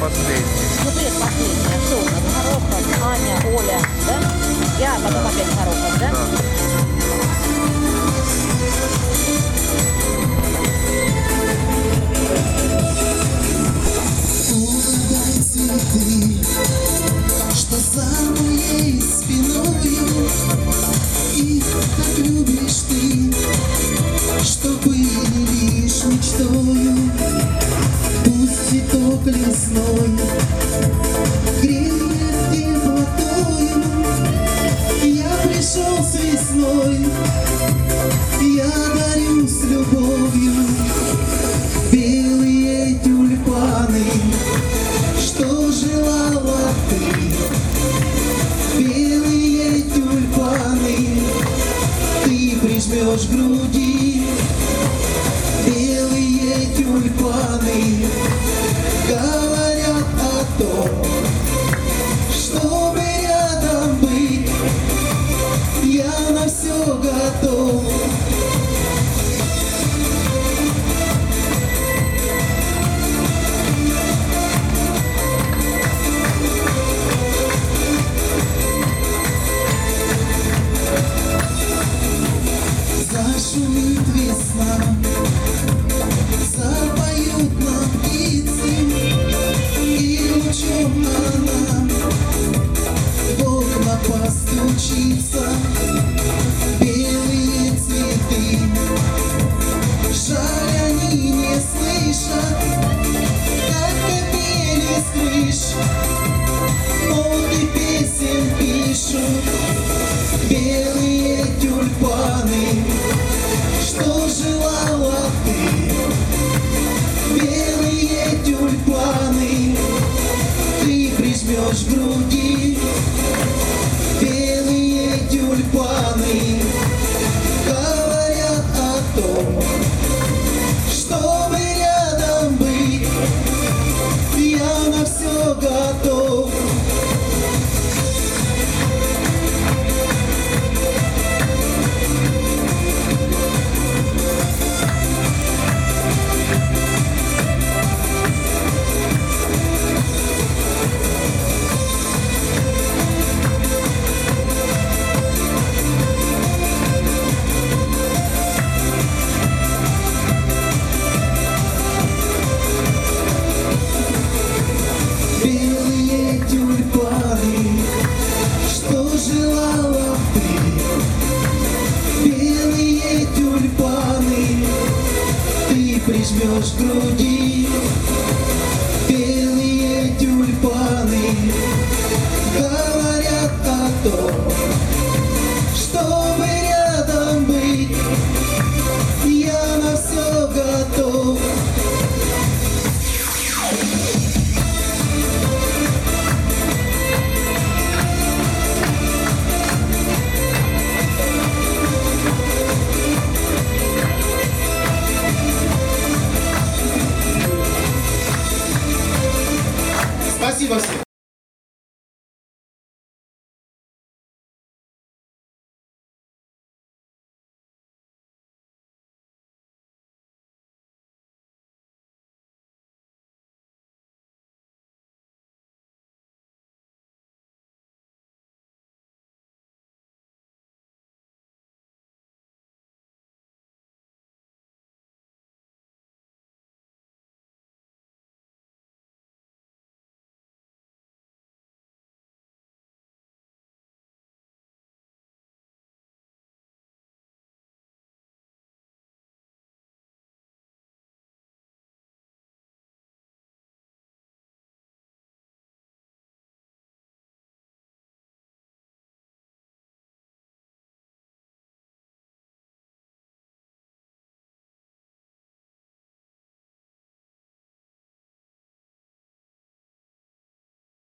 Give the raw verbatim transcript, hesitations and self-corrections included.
предпоследний. Ну, предпоследняя. Кто у нас? Горохов, Аня, Оля, да? Я, а потом опять Горохов, да? Да. Угадай цветы, что за моей спиною, и так любишь ты, что были лишь мечтою. Пусть цветок лесной греет теплотою, я пришел с весной, я дарю с любовью белые тюльпаны, что желала ты. Белые тюльпаны ты прижмешь к груди. Белые тюльпаны говорят о том, чтобы рядом быть, я на все готов. Зашумит весна, запоют нам птицы, и лучом она в окна постучится. Белые цветы, жаль, они не слышат, как капели с крыш ноты песен пишут. Белые тюльпаны, что желала ты. Белые тюльпаны ты прижмешь к груди. Белые тюльпаны говорят о том, чтобы рядом быть, я на все готов. Белые тюльпаны, что желала ты. Белые тюльпаны ты прижмешь к груди. Белые тюльпаны говорят о том, чтобы рядом быть, я на все готов. Спасибо всем.